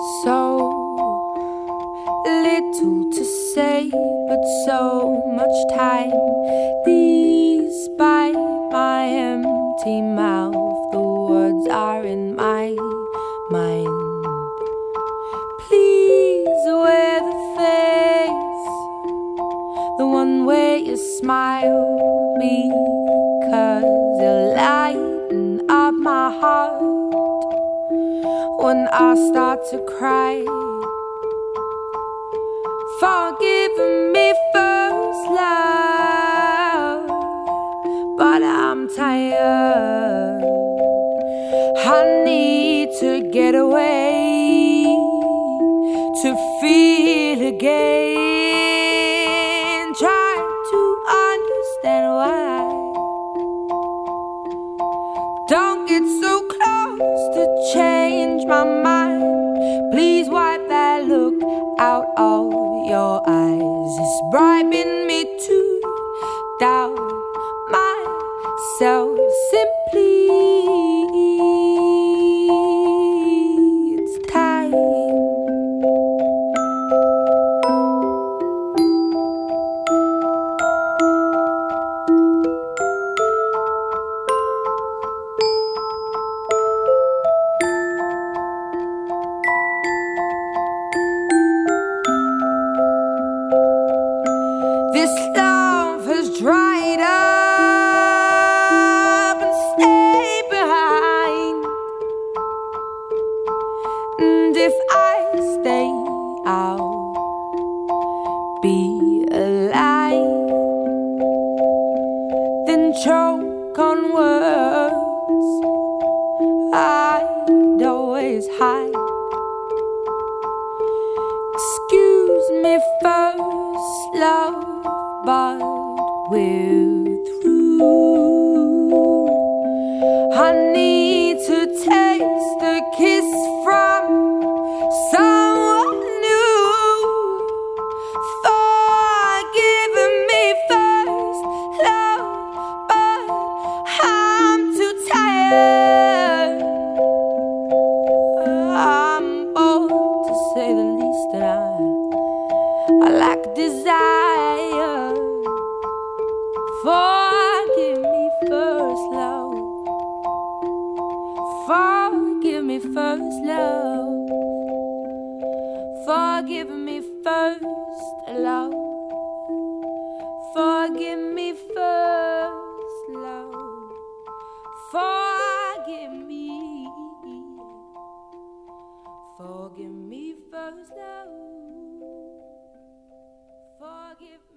So little to say, but so much time. Despite my empty mouth, the words are in my mind. Please wear the face, the one where you smile, because you lighten up my heart when I start to cry. Forgive me first, love, but I'm tired. I need to get away, to feel again. Try to understand why. Don't get so close to change my mind. Please wipe that look out of your eyes. It's bribing me to doubt myself. Simply, it's time. This love has dried up and stayed behind. And if I stay, I'll be alive. Then choke on words I'd always hide. Excuse me first, love, but we're through. I need to taste the kiss from someone new. Forgive me first, love, but I'm too tired. I'm bored to say the least, and I lack desire. Forgive me first, love. Forgive me first, love. Forgive me first, love. Forgive me first, love. Forgive me. Forgive me first, love. Forgive me.